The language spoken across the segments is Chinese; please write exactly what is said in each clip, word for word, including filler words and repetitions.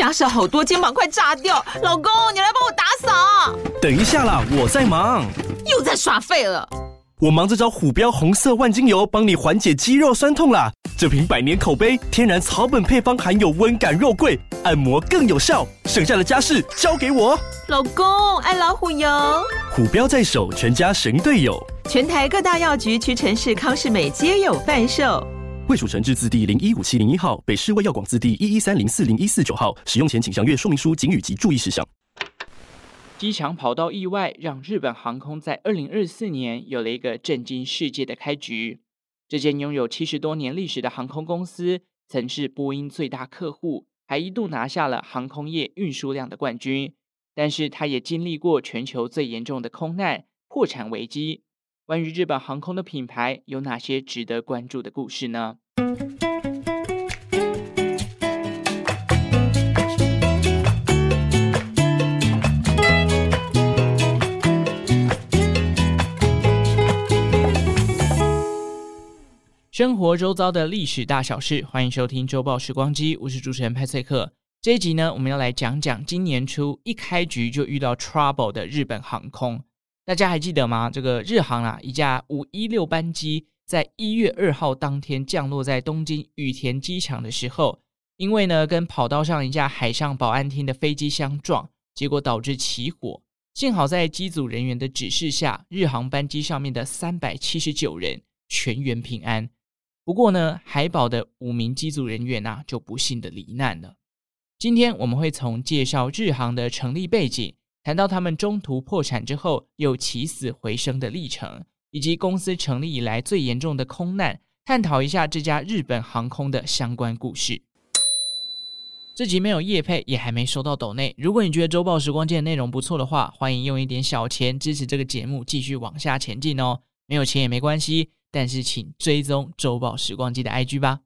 家事好多，肩膀快炸掉。老公，你来帮我打扫。 等一下啦，我在忙。 又在耍废了。 我忙着找虎标红色万金油，帮你缓解肌肉酸痛啦。这瓶百年口碑，天然草本配方，含有温感肉桂，按摩更有效。剩下的家事交给我。 老公，爱老虎油。 虎标在手，全家神队友。 全台各大药局、屈臣氏、康是美皆有贩售。 卫署成字字第零一五七零一号，北市卫药广字第一一三零四零一四九号。使用前请详阅说明书、警语及注意事项。 机场跑道意外让日本航空在二零二四年有了一个震惊世界的开局。这间拥有七十多年历史的航空公司，曾是波音最大客户，还一度拿下了航空业运输量的冠军。但是它也经历过全球最严重的空难、破产危机。关于日本航空的品牌，有哪些值得关注的故事呢？生活周遭的历史大小事，欢迎收听周报时光机，我是主持人派翠克。这一集呢，我们要来讲讲今年初一开局就遇到 trouble 的日本航空。大家还记得吗？这个日航啊，一架五一六班机在一月二号当天降落在东京羽田机场的时候，因为呢跟跑道上一架海上保安厅的飞机相撞，结果导致起火。幸好在机组人员的指示下，日航班机上面的三百七十九人全员平安。不过呢，海保的五名机组人员啊，就不幸的罹难了。今天我们会从介绍日航的成立背景，谈到他们中途破产之后又起死回生的历程，以及公司成立以来最严重的空难，探讨一下这家日本航空的相关故事。这集没有业配，也还没收到抖内。如果你觉得周报时光机的内容不错的话，欢迎用一点小钱支持这个节目继续往下前进哦。没有钱也没关系，但是请追踪周报时光机的 I G 吧。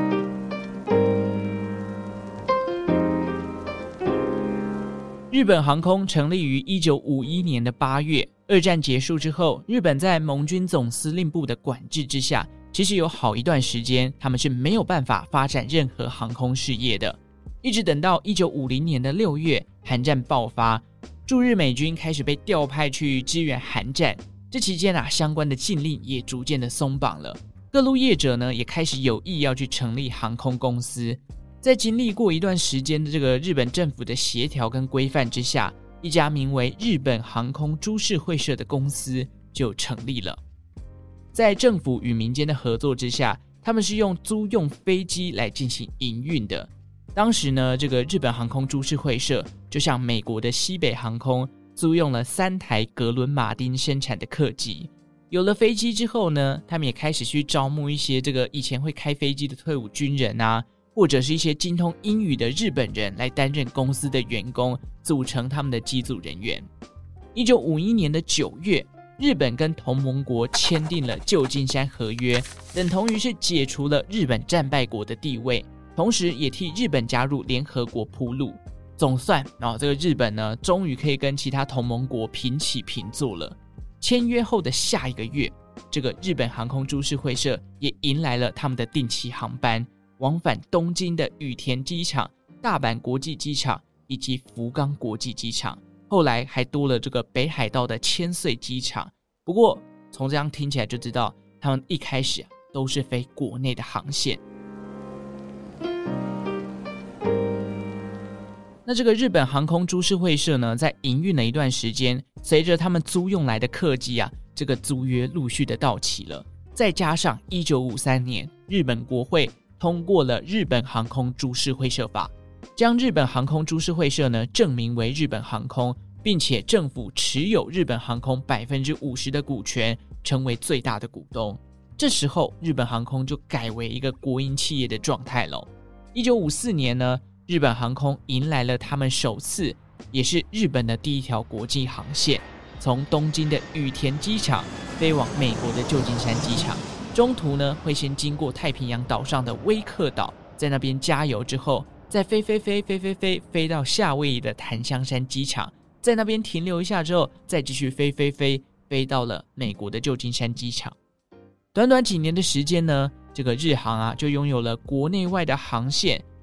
日本航空成立于一九五一年的八月，二战结束之后，日本在盟军总司令部的管制之下，其实有好一段时间他们是没有办法发展任何航空事业的。一直等到一九五零年的六月，韩战爆发，驻日美军开始被调派去支援韩战。这期间啊，相关的禁令也逐渐的松绑了，各路业者呢也开始有意要去成立航空公司。在经历过一段时间的这个日本政府的协调跟规范之下，一家名为日本航空株式会社的公司就成立了。在政府与民间的合作之下，他们是用租用飞机来进行营运的。当时呢，这个日本航空株式会社就像美国的西北航空，租用了三台格伦马丁生产的客机。有了飞机之后呢，他们也开始去招募一些这个以前会开飞机的退伍军人啊，或者是一些精通英语的日本人来担任公司的员工，组成他们的机组人员。一九五一年的九月，日本跟同盟国签订了旧金山合约，等同于是解除了日本战败国的地位，同时也替日本加入联合国铺路。总算、哦、这个日本呢，终于可以跟其他同盟国平起平坐了。签约后的下一个月，这个日本航空株式会社也迎来了他们的定期航班，往返东京的羽田机场、大阪国际机场以及福冈国际机场，后来还多了这个北海道的千岁机场。不过从这样听起来就知道，他们一开始、啊、都是飞国内的航线。那这个日本航空株式会社呢，在营运了一段时间，随着他们租用来的客机啊，这个租约陆续的到期了，再加上一九五三年日本国会通过了日本航空株式会社法，将日本航空株式会社呢正名为日本航空，并且政府持有日本航空 百分之五十 的股权，成为最大的股东。这时候日本航空就改为一个国营企业的状态了。一九五四年呢，日本航空迎来了他们首次也是日本的第一条国际航线，从东京的羽田机场飞往美国的旧金山机场，中途呢会先经过太平洋岛上的威克岛，在那边加油之后，再飞飞飞飞飞飞飞到夏威夷的檀香山机场，在那边停留一下之后，再继续飞飞飞飞到了美国的旧金山机场。短短几年的时间呢，这个日航啊就拥有了国内外的航线，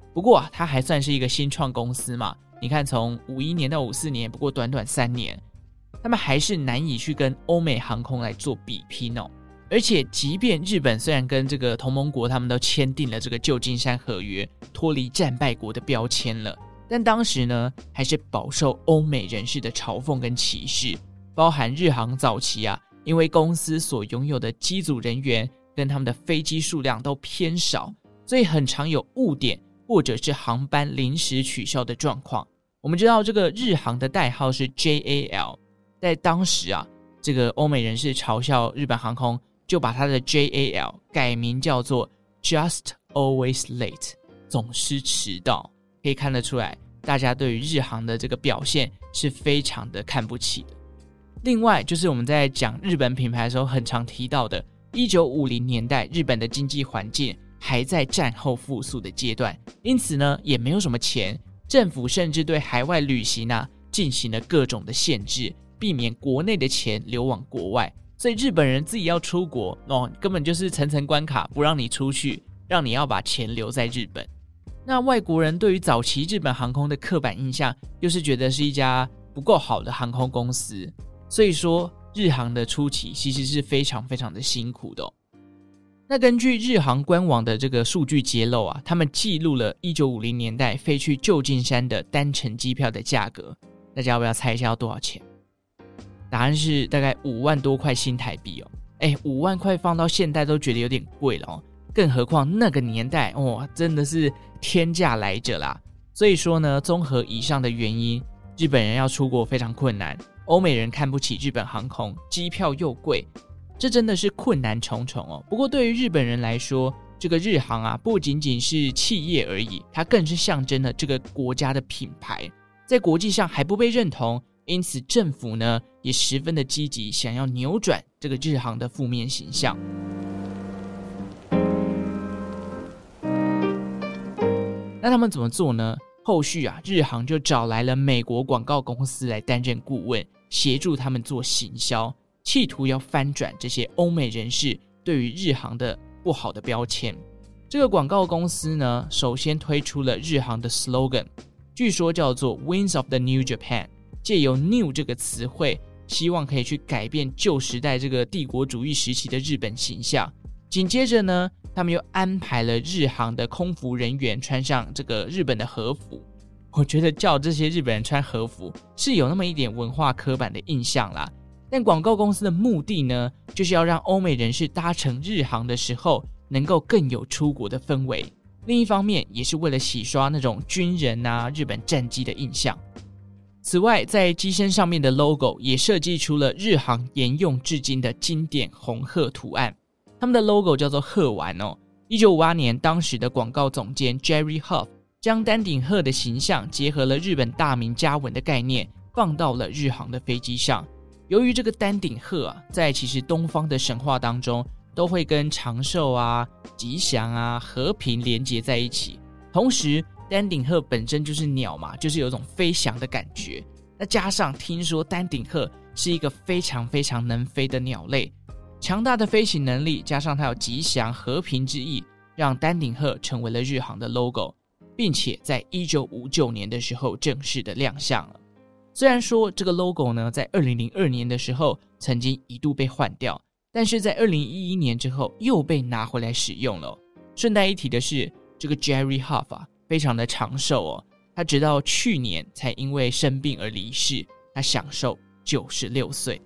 不过啊，它还算是一个新创公司嘛。你看，从五一年到五四年，不过短短三年，他们还是难以去跟欧美航空来做比拼哦。而且，即便日本虽然跟这个同盟国他们都签订了这个旧金山合约，脱离战败国的标签了，但当时呢，还是饱受欧美人士的嘲讽跟歧视。包含日航早期啊，因为公司所拥有的机组人员跟他们的飞机数量都偏少，所以很常有误点或者是航班临时取消的状况。我们知道这个日航的代号是 J A L， 在当时啊，这个欧美人士嘲笑日本航空，就把它的 J A L 改名叫做 Just Always Late， 总是迟到。可以看得出来，大家对于日航的这个表现是非常的看不起的。另外就是我们在讲日本品牌的时候很常提到的，一九五零年代日本的经济环境还在战后复苏的阶段，因此呢也没有什么钱，政府甚至对海外旅行啊进行了各种的限制，避免国内的钱流往国外。所以日本人自己要出国哦，根本就是层层关卡，不让你出去，让你要把钱留在日本。那外国人对于早期日本航空的刻板印象，又是觉得是一家不够好的航空公司。所以说日航的初期其实是非常非常的辛苦的哦。那根据日航官网的这个数据揭露啊，他们记录了一九五零年代飞去旧金山的单程机票的价格，大家要不要猜一下要多少钱？答案是大概五万多块新台币哦。哎，五万块放到现代都觉得有点贵了哦，更何况那个年代哦，真的是天价来着啦。所以说呢，综合以上的原因，日本人要出国非常困难，欧美人看不起日本航空，机票又贵，这真的是困难重重哦。不过对于日本人来说，这个日航啊，不仅仅是企业而已，它更是象征了这个国家的品牌，在国际上还不被认同，因此政府呢也十分的积极，想要扭转这个日航的负面形象。那他们怎么做呢？后续啊，日航就找来了美国广告公司来担任顾问，协助他们做行销，企图要翻转这些欧美人士对于日航的不好的标签。这个广告公司呢，首先推出了日航的 slogan， 据说叫做 Wings of the New Japan， 借由 New 这个词汇，希望可以去改变旧时代这个帝国主义时期的日本形象。紧接着呢，他们又安排了日航的空服人员穿上这个日本的和服。我觉得叫这些日本人穿和服是有那么一点文化刻板的印象啦，但广告公司的目的呢，就是要让欧美人士搭乘日航的时候能够更有出国的氛围。另一方面也是为了洗刷那种军人啊日本战机的印象。此外，在机身上面的 logo 也设计出了日航沿用至今的经典红鹤图案，他们的 logo 叫做鹤丸哦。一九五八年，当时的广告总监 Jerry Huff 将丹顶鹤的形象结合了日本大名家文的概念，放到了日航的飞机上。由于这个丹顶鹤啊，在其实东方的神话当中，都会跟长寿啊、吉祥啊、和平连结在一起。同时，丹顶鹤本身就是鸟嘛，就是有种飞翔的感觉。那加上听说丹顶鹤是一个非常非常能飞的鸟类，强大的飞行能力加上它有吉祥和平之意，让丹顶鹤成为了日航的 logo， 并且在一九五九年的时候正式的亮相了。虽然说这个 logo 呢，在二零零二年的时候曾经一度被换掉，但是在二零一一年之后又被拿回来使用了。顺带一提的是，这个 Jerry Huff 啊，非常的长寿哦，他直到去年才因为生病而离世，他享受九十六岁。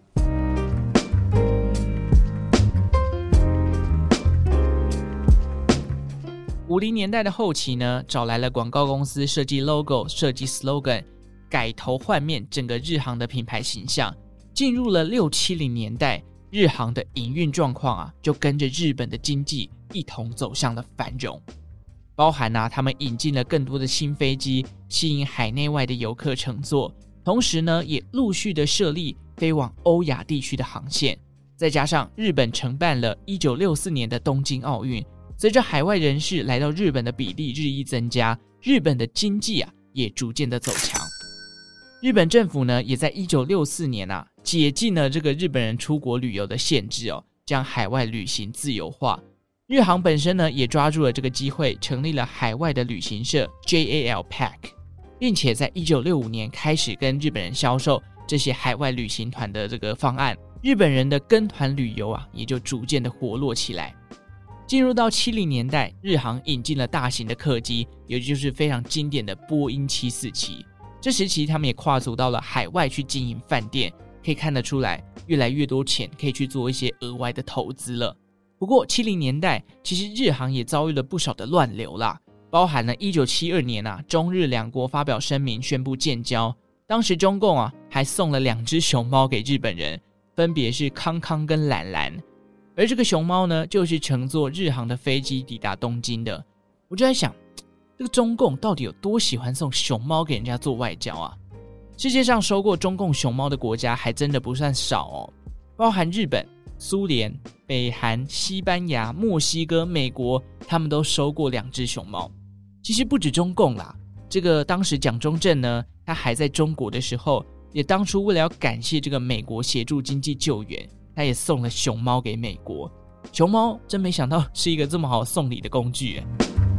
五零年代的后期呢，找来了广告公司设计 logo、设计 slogan， 改头换面整个日航的品牌形象。进入了六七零年代，日航的营运状况啊，就跟着日本的经济一同走向了繁荣。包含啊，他们引进了更多的新飞机，吸引海内外的游客乘坐，同时呢，也陆续的设立飞往欧亚地区的航线。再加上日本承办了一九六四年的东京奥运，随着海外人士来到日本的比例日益增加，日本的经济啊也逐渐的走强。日本政府呢，也在一九六四年啊解禁了这个日本人出国旅游的限制哦，将海外旅行自由化。 日航本身呢也抓住了这个机会，成立了海外的旅行社 J A L Pack， 并且在一九六五年开始跟日本人销售这些海外旅行团的这个方案，日本人的跟团旅游啊也就逐渐的活络起来。进入到七零年代，日航引进了大型的客机，也就是非常经典的波音七四七。这时期他们也跨足到了海外去经营饭店，可以看得出来越来越多钱可以去做一些额外的投资了。不过七零年代其实日航也遭遇了不少的乱流啦，包含了一九七二年啊，中日两国发表声明宣布建交，当时中共啊还送了两只熊猫给日本人，分别是康康跟兰兰，而这个熊猫呢就是乘坐日航的飞机抵达东京的。我就在想，这个中共到底有多喜欢送熊猫给人家做外交啊？世界上收过中共熊猫的国家还真的不算少哦，包含日本、苏联、北韩、西班牙、墨西哥、美国，他们都收过两只熊猫。其实不止中共啦，这个当时蒋中正呢，他还在中国的时候，也当初为了要感谢这个美国协助经济救援，他也送了熊猫给美国。熊猫真没想到是一个这么好送礼的工具耶。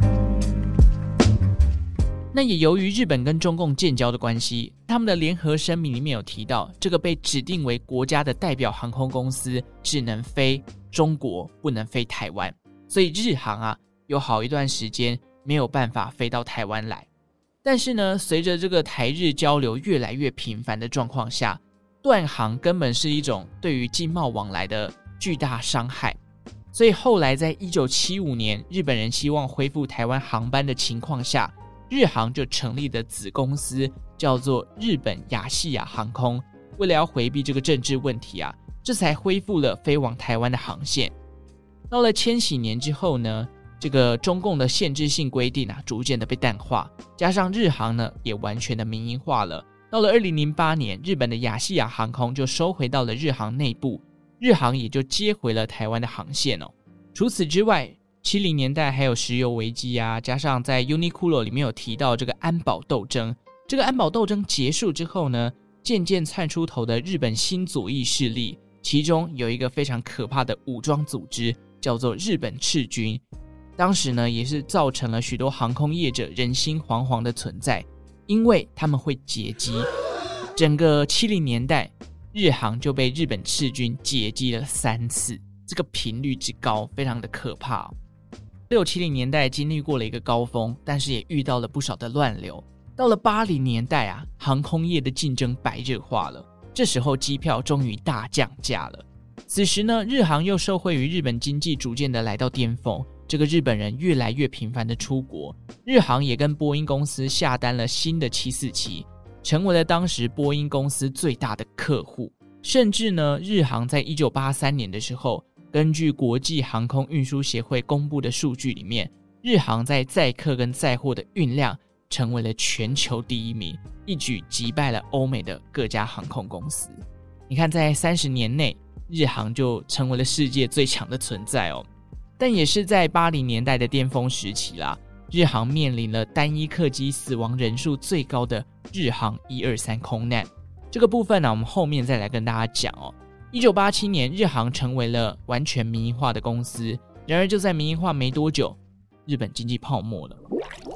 那也由于日本跟中共建交的关系，他们的联合声明里面有提到，这个被指定为国家的代表航空公司只能飞中国，不能飞台湾，所以日航啊有好一段时间没有办法飞到台湾来。但是呢，随着这个台日交流越来越频繁的状况下，断航根本是一种对于经贸往来的巨大伤害。所以后来在一九七五年，日本人希望恢复台湾航班的情况下，日航就成立的子公司叫做日本亚细亚航空，为了要回避这个政治问题啊，这才恢复了飞往台湾的航线。到了千禧年之后呢，这个中共的限制性规定啊，逐渐的被淡化，加上日航呢也完全的民营化了。到了二零零八年，日本的亚细亚航空就收回到了日航内部，日航也就接回了台湾的航线哦。除此之外，七零年代还有石油危机啊，加上在 Uniqlo 里面有提到这个安保斗争。这个安保斗争结束之后呢，渐渐窜出头的日本新左翼势力，其中有一个非常可怕的武装组织，叫做日本赤军。当时呢，也是造成了许多航空业者人心惶惶的存在，因为他们会劫机。整个七零年代，日航就被日本赤军劫机了三次，这个频率之高，非常的可怕哦。六七零年代经历过了一个高峰，但是也遇到了不少的乱流。到了八零年代啊，航空业的竞争白热化了，这时候机票终于大降价了。此时呢，日航又受惠于日本经济逐渐的来到巅峰，这个日本人越来越频繁的出国，日航也跟波音公司下单了新的七四七，成为了当时波音公司最大的客户。甚至呢，日航在一九八三年的时候，根据国际航空运输协会公布的数据里面，日航在载客跟载货的运量成为了全球第一名，一举击败了欧美的各家航空公司。你看，在三十年内，日航就成为了世界最强的存在哦。但也是在八零年代的巅峰时期啦，日航面临了单一客机死亡人数最高的日航一二三空难。这个部分呢，我们后面再来跟大家讲哦。一九八七年，日航成为了完全民营化的公司。然而就在民营化没多久，日本经济泡沫了。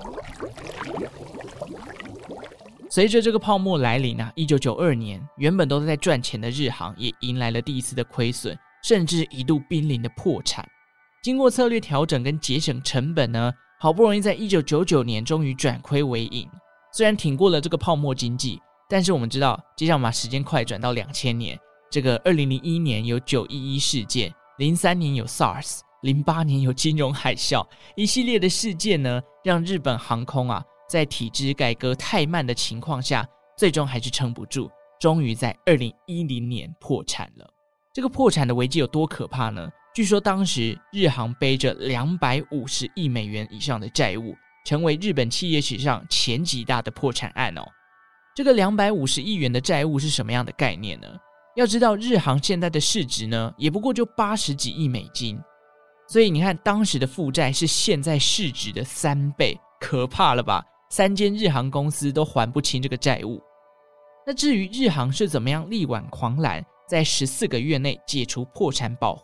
随着这个泡沫来临啊，一九九二年，原本都在赚钱的日航也迎来了第一次的亏损，甚至一度濒临的破产。经过策略调整跟节省成本呢，好不容易在一九九九年终于转亏为盈。虽然挺过了这个泡沫经济，但是我们知道，接下来我们把时间快转到两千年。这个二零零一年有九一一事件，零三年有 SARS， 零八年有金融海啸，一系列的事件呢，让日本航空啊，在体制改革太慢的情况下，最终还是撑不住，终于在二零一零年破产了。这个破产的危机有多可怕呢？据说当时日航背着两百五十亿美元以上的债务，成为日本企业史上前几大的破产案哦。这个两百五十亿元的债务是什么样的概念呢？要知道日航现在的市值呢，也不过就八十几亿美金，所以你看当时的负债是现在市值的三倍，可怕了吧？三间日航公司都还不清这个债务。那至于日航是怎么样力挽狂澜，在十四个月内解除破产保护，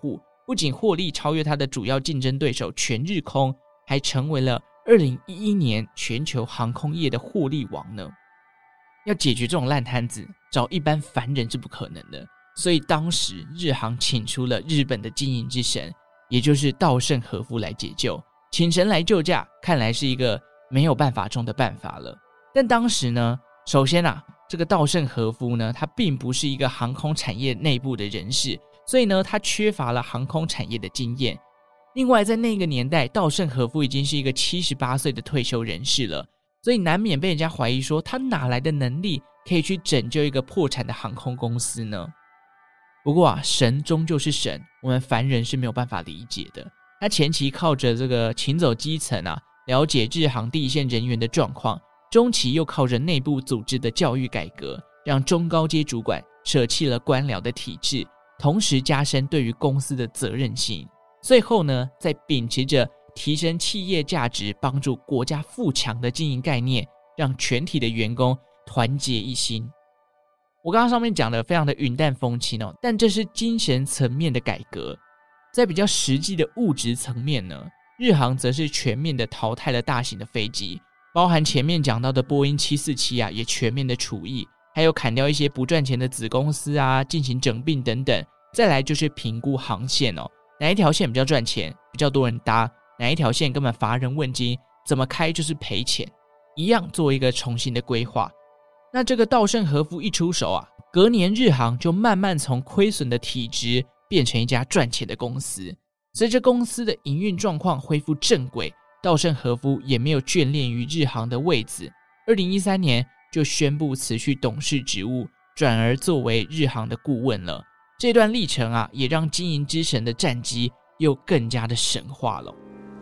不仅获利超越它的主要竞争对手全日空，还成为了二零一一年全球航空业的获利王呢。要解决这种烂摊子，找一般凡人是不可能的，所以当时日航请出了日本的经营之神，也就是稻盛和夫来解救。请神来救驾，看来是一个没有办法中的办法了。但当时呢，首先啊，这个稻盛和夫呢，他并不是一个航空产业内部的人士，所以呢，他缺乏了航空产业的经验。另外，在那个年代，稻盛和夫已经是一个七十八岁的退休人士了，所以难免被人家怀疑说，他哪来的能力可以去拯救一个破产的航空公司呢？不过啊，神终究是神，我们凡人是没有办法理解的。他前期靠着这个勤走基层啊，了解日航第一线人员的状况，中期又靠着内部组织的教育改革，让中高阶主管舍弃了官僚的体制，同时加深对于公司的责任心。最后呢，再秉持着提升企业价值、帮助国家富强的经营概念，让全体的员工团结一心。我刚刚上面讲的非常的云淡风轻哦，但这是精神层面的改革。在比较实际的物质层面呢，日航则是全面的淘汰了大型的飞机，包含前面讲到的波音七四七啊，也全面的除役，还有砍掉一些不赚钱的子公司啊，进行整并等等。再来就是评估航线哦，哪一条线比较赚钱，比较多人搭，哪一条线根本乏人问津，怎么开就是赔钱，一样做一个重新的规划。那这个稻盛和夫一出手啊，隔年日航就慢慢从亏损的体质变成一家赚钱的公司。随着公司的营运状况恢复正轨，稻盛和夫也没有眷恋于日航的位子，二零一三年就宣布辞去董事职务，转而作为日航的顾问了。这段历程啊，也让经营之神的战绩又更加的神化了。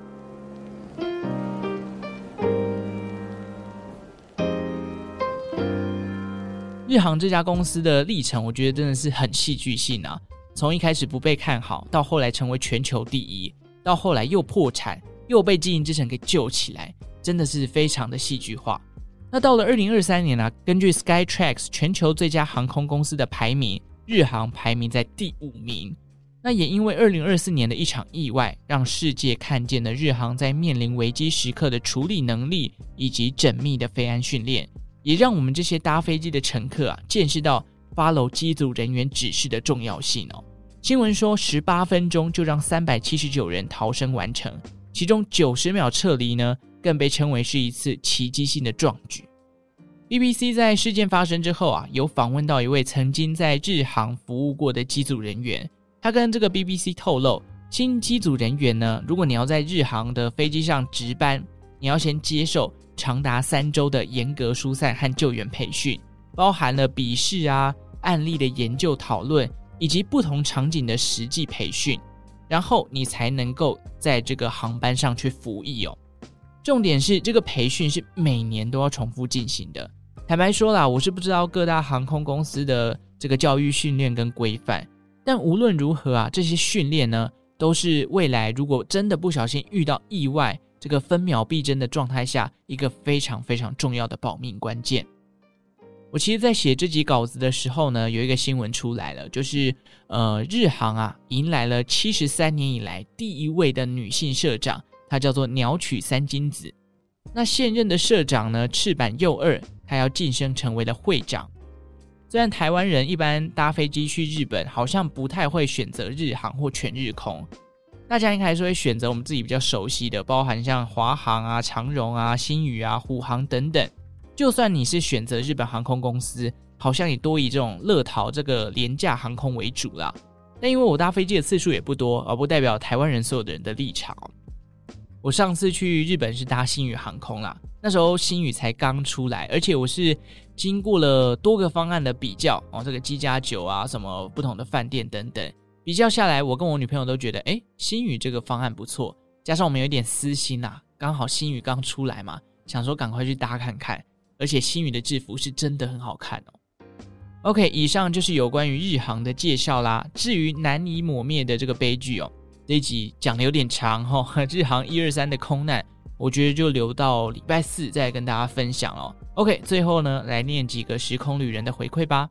日航这家公司的历程，我觉得真的是很戏剧性啊！从一开始不被看好，到后来成为全球第一，到后来又破产，又被经营之神给救起来，真的是非常的戏剧化。那到了二零二三年啊，根据 Skytrax 全球最佳航空公司的排名，日航排名在第五名。那也因为二零二四年的一场意外，让世界看见了日航在面临危机时刻的处理能力以及缜密的飞安训练，也让我们这些搭飞机的乘客啊，见识到 follow 机组人员指示的重要性哦。新闻说十八分钟就让三百七十九人逃生完成，其中九十秒撤离呢，更被称为是一次奇迹性的壮举。B B C 在事件发生之后啊，有访问到一位曾经在日航服务过的机组人员，他跟这个 B B C 透露，新机组人员呢，如果你要在日航的飞机上值班，你要先接受长达三周的严格疏散和救援培训，包含了笔试啊、案例的研究讨论，以及不同场景的实际培训，然后你才能够在这个航班上去服役哦。重点是这个培训是每年都要重复进行的。坦白说啦，我是不知道各大航空公司的这个教育训练跟规范，但无论如何啊，这些训练呢，都是未来如果真的不小心遇到意外，这个分秒必争的状态下，一个非常非常重要的保命关键。我其实在写这集稿子的时候呢，有一个新闻出来了，就是呃，日航啊迎来了七十三年以来第一位的女性社长，她叫做鸟取三金子。那现任的社长呢，赤坂佑二，她要晋升成为了会长。虽然台湾人一般搭飞机去日本好像不太会选择日航或全日空，大家应该还是会选择我们自己比较熟悉的，包含像华航啊、长荣啊、星宇啊、虎航等等。就算你是选择日本航空公司，好像也多以这种乐淘这个廉价航空为主啦。但因为我搭飞机的次数也不多，而不代表台湾人所有的人的立场。我上次去日本是搭星宇航空啦，那时候星宇才刚出来，而且我是经过了多个方案的比较哦，这个机加酒啊，什么不同的饭店等等，比较下来，我跟我女朋友都觉得，哎，星宇这个方案不错，加上我们有点私心啦，刚好星宇刚出来嘛，想说赶快去搭看看，而且星宇的制服是真的很好看哦。OK， 以上就是有关于日航的介绍啦。至于难以抹灭的这个悲剧哦，这一集讲的有点长哦，日航一二三的空难，我觉得就留到礼拜四再跟大家分享哦。OK， 最后呢，来念几个时空旅人的回馈吧。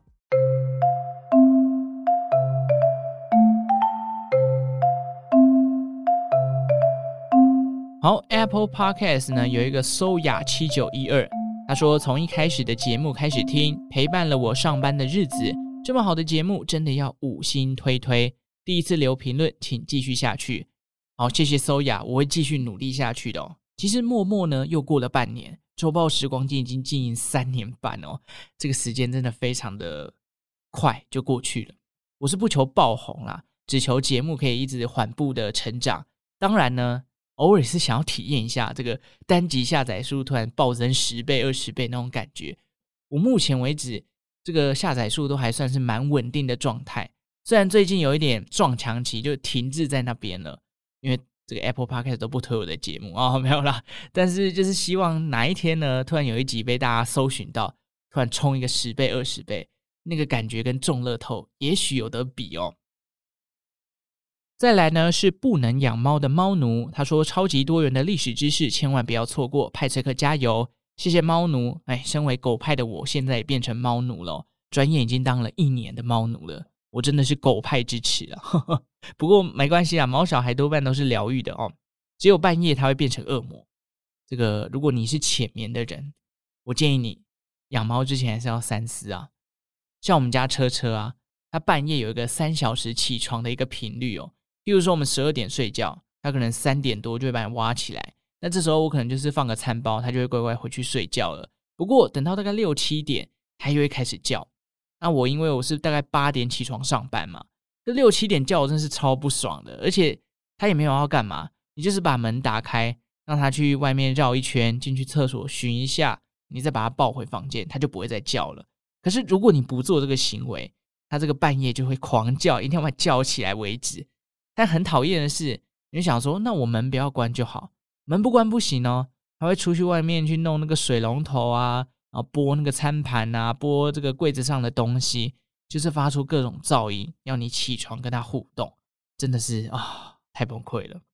好 Apple Podcast 呢有一个 Soya 七九一二，他说从一开始的节目开始听，陪伴了我上班的日子，这么好的节目真的要五星推推，第一次留评论请继续下去。好，谢谢 Soya， 我会继续努力下去的哦。其实默默呢又过了半年，周报时光机已经经营三年半哦，这个时间真的非常的快就过去了。我是不求爆红啦，只求节目可以一直缓步的成长。当然呢，偶尔是想要体验一下这个单集下载数突然暴增十倍、二十倍那种感觉。我目前为止这个下载数都还算是蛮稳定的状态，虽然最近有一点撞墙期，就停滞在那边了，因为这个 Apple Podcast 都不推我的节目哦，没有啦。但是就是希望哪一天呢，突然有一集被大家搜寻到，突然冲一个十倍、二十倍，那个感觉跟中乐透也许有得比哦。再来呢是不能养猫的猫奴，他说超级多元的历史知识千万不要错过，派翠克加油，谢谢猫奴。哎，身为狗派的我现在也变成猫奴了，转眼已经当了一年的猫奴了，我真的是狗派支持啊。不过没关系啊，毛小孩多半都是疗愈的哦，只有半夜它会变成恶魔。这个如果你是浅眠的人，我建议你养猫之前还是要三思啊。像我们家车车啊，它半夜有一个三小时起床的一个频率哦。譬如说我们十二点睡觉，它可能三点多就会把你挖起来，那这时候我可能就是放个餐包，它就会乖乖回去睡觉了。不过等到大概六七点，它又会开始叫。那我因为我是大概八点起床上班嘛，这六七点叫我真是超不爽的，而且它也没有要干嘛，你就是把门打开，让它去外面绕一圈，进去厕所巡一下，你再把它抱回房间，它就不会再叫了。可是如果你不做这个行为，它这个半夜就会狂叫，一定要把它叫起来为止。但很讨厌的是，你就想说那我门不要关就好，门不关不行哦，他会出去外面去弄那个水龙头啊，然后拨那个餐盘啊，拨这个柜子上的东西，就是发出各种噪音，要你起床跟他互动，真的是啊，太崩溃了。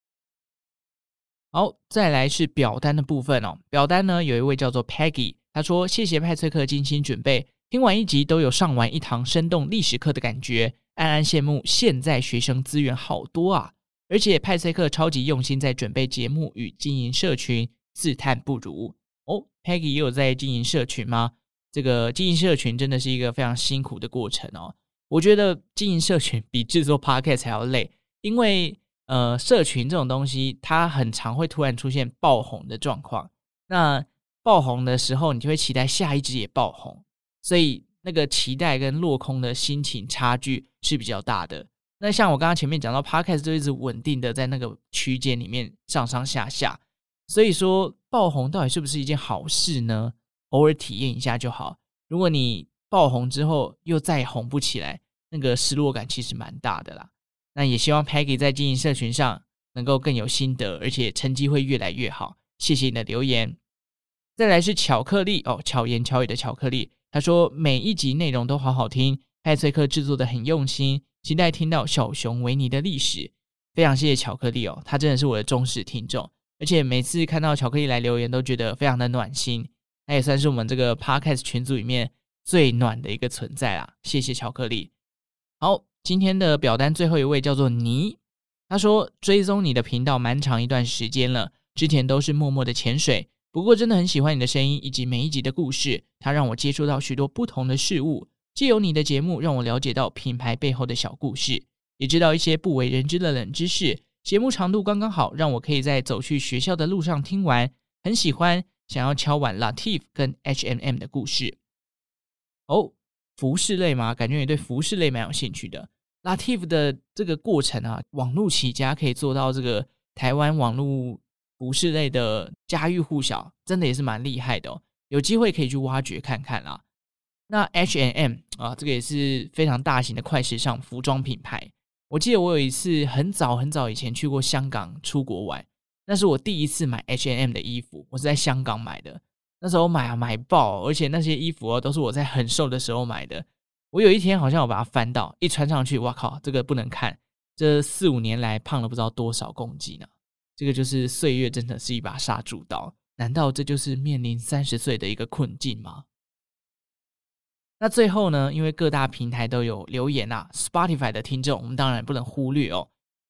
好，再来是表单的部分哦。表单呢有一位叫做 Peggy， 他说谢谢派翠克精心准备，听完一集都有上完一堂生动历史课的感觉，暗暗羡慕现在学生资源好多啊，而且派翠克超级用心在准备节目与经营社群，自叹不如哦。 Peggy 也有在经营社群吗？这个经营社群真的是一个非常辛苦的过程哦。我觉得经营社群比制作 Podcast 还要累，因为呃，社群这种东西它很常会突然出现爆红的状况，那爆红的时候你就会期待下一支也爆红，所以那个期待跟落空的心情差距是比较大的。那像我刚刚前面讲到 Podcast 就一直稳定的在那个区间里面上上下下，所以说爆红到底是不是一件好事呢？偶尔体验一下就好，如果你爆红之后又再红不起来，那个失落感其实蛮大的啦。那也希望 Peggy 在经营社群上能够更有心得，而且成绩会越来越好。谢谢你的留言。再来是巧克力哦，巧言巧语的巧克力，他说每一集内容都好好听，派翠克制作的很用心，期待听到小熊维尼的历史。非常谢谢巧克力哦，他真的是我的忠实听众，而且每次看到巧克力来留言都觉得非常的暖心，他也算是我们这个 Podcast 群组里面最暖的一个存在啦，谢谢巧克力。好，今天的表单最后一位叫做倪，他说追踪你的频道蛮长一段时间了，之前都是默默的潜水，不过真的很喜欢你的声音以及每一集的故事，它让我接触到许多不同的事物，藉由你的节目让我了解到品牌背后的小故事，也知道一些不为人知的冷知识，节目长度刚刚好，让我可以在走去学校的路上听完，很喜欢，想要敲碗 Latif 跟 H and M 的故事。哦，服饰类吗？感觉你对服饰类蛮有兴趣的。Latif 的这个过程啊，网络起家可以做到这个台湾网络服饰类的家喻户晓，真的也是蛮厉害的哦，有机会可以去挖掘看看啦。那 H and M 啊，这个也是非常大型的快时尚服装品牌。我记得我有一次很早很早以前去过香港出国玩，那是我第一次买 H and M 的衣服，我是在香港买的。那时候买啊买爆，而且那些衣服哦都是我在很瘦的时候买的。我有一天好像有把它翻到，一穿上去，哇靠，这个不能看，这四五年来胖了不知道多少公斤呢。这个就是岁月真的是一把杀猪刀，难道这就是面临三十岁的一个困境吗？那最后呢，因为各大平台都有留言啊 Spotify 的听众我们当然不能忽略哦。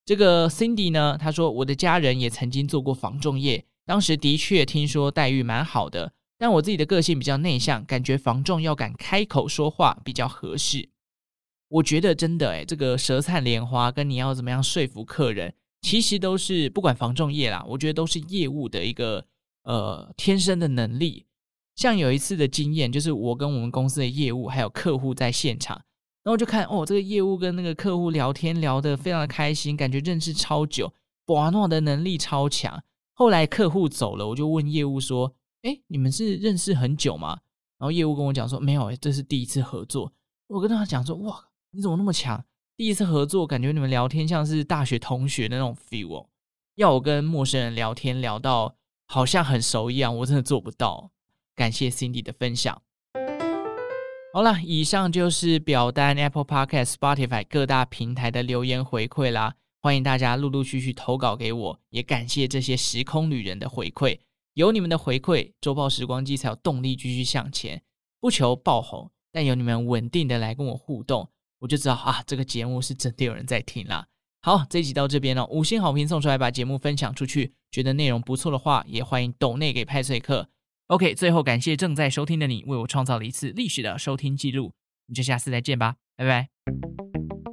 这个 Cindy 呢，她说我的家人也曾经做过房仲业，当时的确听说待遇蛮好的，但我自己的个性比较内向，感觉房仲要敢开口说话比较合适。我觉得真的诶，这个舌灿莲花跟你要怎么样说服客人，其实都是不管房仲业啦，我觉得都是业务的一个呃天生的能力。像有一次的经验，就是我跟我们公司的业务还有客户在现场，然后就看哦，这个业务跟那个客户聊天聊得非常的开心，感觉认识超久，把诺的能力超强。后来客户走了，我就问业务说，诶，你们是认识很久吗？然后业务跟我讲说，没有，这是第一次合作。我跟他讲说，哇，你怎么那么强？第一次合作，感觉你们聊天像是大学同学的那种 feel 哦。要我跟陌生人聊天聊到好像很熟一样，我真的做不到。感谢 Cindy 的分享。好啦，以上就是表单 Apple Podcast、Spotify 各大平台的留言回馈啦，欢迎大家陆陆续续投稿给我，也感谢这些时空旅人的回馈。有你们的回馈，周报时光机才有动力继续向前。不求爆红，但有你们稳定的来跟我互动，我就知道啊，这个节目是真的有人在听啦。好，这一集到这边哦，五星好评送出来，把节目分享出去。觉得内容不错的话，也欢迎抖内给派翠克。OK， 最后感谢正在收听的你，为我创造了一次历史的收听记录。你就下次再见吧，拜拜。